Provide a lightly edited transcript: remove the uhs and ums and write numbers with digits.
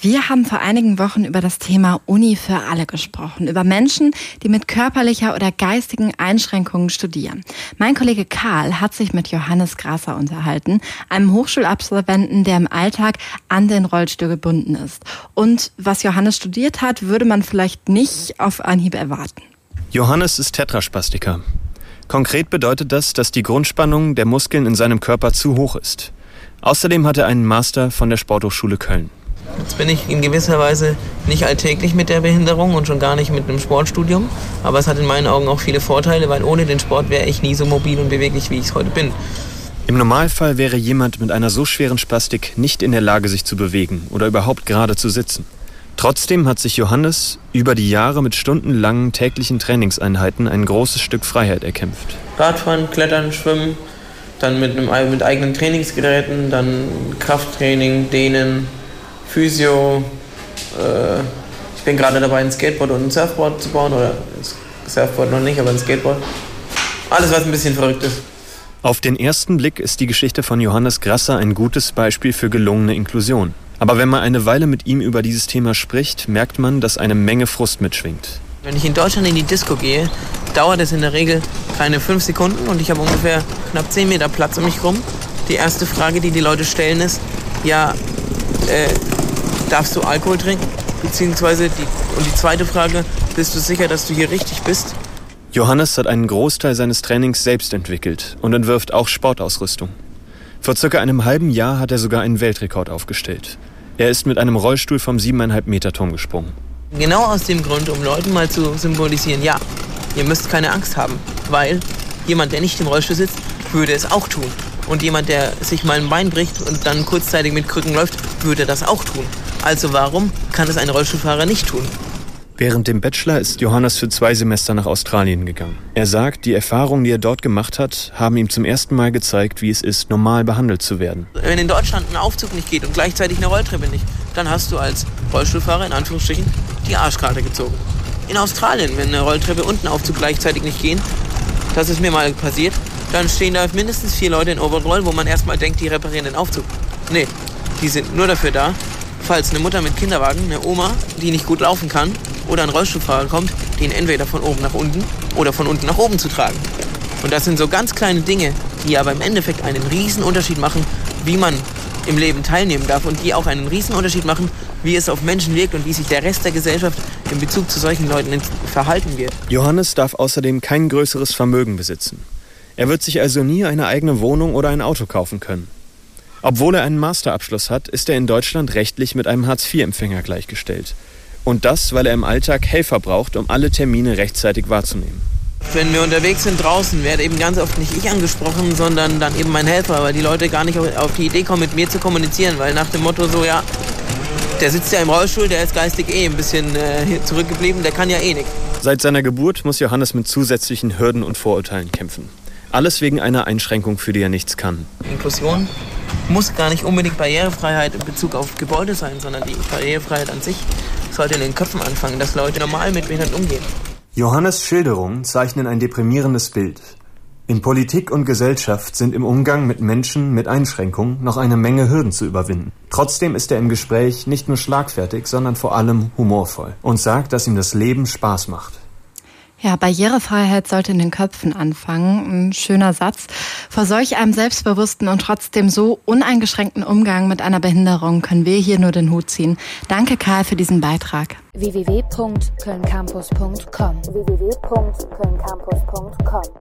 Wir haben vor einigen Wochen über das Thema Uni für alle gesprochen, über Menschen, die mit körperlicher oder geistigen Einschränkungen studieren. Mein Kollege Karl hat sich mit Johannes Grasser unterhalten, einem Hochschulabsolventen, der im Alltag an den Rollstuhl gebunden ist. Und was Johannes studiert hat, würde man vielleicht nicht auf Anhieb erwarten. Johannes ist Tetraspastiker. Konkret bedeutet das, dass die Grundspannung der Muskeln in seinem Körper zu hoch ist. Außerdem hat er einen Master von der Sporthochschule Köln. Jetzt bin ich in gewisser Weise nicht alltäglich mit der Behinderung und schon gar nicht mit einem Sportstudium. Aber es hat in meinen Augen auch viele Vorteile, weil ohne den Sport wäre ich nie so mobil und beweglich, wie ich es heute bin. Im Normalfall wäre jemand mit einer so schweren Spastik nicht in der Lage, sich zu bewegen oder überhaupt gerade zu sitzen. Trotzdem hat sich Johannes über die Jahre mit stundenlangen täglichen Trainingseinheiten ein großes Stück Freiheit erkämpft. Radfahren, Klettern, Schwimmen, dann mit eigenen Trainingsgeräten, dann Krafttraining, Dehnen, Physio. Ich bin gerade dabei, ein Skateboard und ein Surfboard zu bauen. Oder Surfboard noch nicht, aber ein Skateboard. Alles, was ein bisschen verrückt ist. Auf den ersten Blick ist die Geschichte von Johannes Grasser ein gutes Beispiel für gelungene Inklusion. Aber wenn man eine Weile mit ihm über dieses Thema spricht, merkt man, dass eine Menge Frust mitschwingt. Wenn ich in Deutschland in die Disco gehe, dauert es in der Regel keine 5 Sekunden und ich habe ungefähr knapp 10 Meter Platz um mich rum. Die erste Frage, die Leute stellen, ist, darfst du Alkohol trinken? Beziehungsweise die zweite Frage, bist du sicher, dass du hier richtig bist? Johannes hat einen Großteil seines Trainings selbst entwickelt und entwirft auch Sportausrüstung. Vor circa einem halben Jahr hat er sogar einen Weltrekord aufgestellt. Er ist mit einem Rollstuhl vom 7,5 Meter Turm gesprungen. Genau aus dem Grund, um Leuten mal zu symbolisieren, ja, ihr müsst keine Angst haben, weil jemand, der nicht im Rollstuhl sitzt, würde es auch tun. Und jemand, der sich mal ein Bein bricht und dann kurzzeitig mit Krücken läuft, würde das auch tun. Also warum kann es ein Rollstuhlfahrer nicht tun? Während dem Bachelor ist Johannes für 2 Semester nach Australien gegangen. Er sagt, die Erfahrungen, die er dort gemacht hat, haben ihm zum ersten Mal gezeigt, wie es ist, normal behandelt zu werden. Wenn in Deutschland ein Aufzug nicht geht und gleichzeitig eine Rolltreppe nicht, dann hast du als Rollstuhlfahrer in Anführungsstrichen die Arschkarte gezogen. In Australien, wenn eine Rolltreppe und ein Aufzug gleichzeitig nicht gehen, das ist mir mal passiert, dann stehen da mindestens 4 Leute in Overall, wo man erstmal denkt, die reparieren den Aufzug. Nee, die sind nur dafür da, falls eine Mutter mit Kinderwagen, eine Oma, die nicht gut laufen kann, oder ein Rollstuhlfahrer kommt, den entweder von oben nach unten oder von unten nach oben zu tragen. Und das sind so ganz kleine Dinge, die aber im Endeffekt einen riesen Unterschied machen, wie man im Leben teilnehmen darf und die auch einen riesen Unterschied machen, wie es auf Menschen wirkt und wie sich der Rest der Gesellschaft in Bezug zu solchen Leuten verhalten wird. Johannes darf außerdem kein größeres Vermögen besitzen. Er wird sich also nie eine eigene Wohnung oder ein Auto kaufen können. Obwohl er einen Masterabschluss hat, ist er in Deutschland rechtlich mit einem Hartz-IV-Empfänger gleichgestellt. Und das, weil er im Alltag Helfer braucht, um alle Termine rechtzeitig wahrzunehmen. Wenn wir unterwegs sind draußen, werde eben ganz oft nicht ich angesprochen, sondern dann eben mein Helfer, weil die Leute gar nicht auf die Idee kommen, mit mir zu kommunizieren, weil nach dem Motto so, ja, der sitzt ja im Rollstuhl, der ist geistig ein bisschen zurückgeblieben, der kann ja eh nichts. Seit seiner Geburt muss Johannes mit zusätzlichen Hürden und Vorurteilen kämpfen. Alles wegen einer Einschränkung, für die er nichts kann. Inklusion muss gar nicht unbedingt Barrierefreiheit in Bezug auf Gebäude sein, sondern die Barrierefreiheit an sich sollte in den Köpfen anfangen, dass Leute normal mit Behinderten umgehen. Johannes' Schilderungen zeichnen ein deprimierendes Bild. In Politik und Gesellschaft sind im Umgang mit Menschen mit Einschränkungen noch eine Menge Hürden zu überwinden. Trotzdem ist er im Gespräch nicht nur schlagfertig, sondern vor allem humorvoll und sagt, dass ihm das Leben Spaß macht. Ja, Barrierefreiheit sollte in den Köpfen anfangen. Ein schöner Satz. Vor solch einem selbstbewussten und trotzdem so uneingeschränkten Umgang mit einer Behinderung können wir hier nur den Hut ziehen. Danke, Karl, für diesen Beitrag. www.kölncampus.com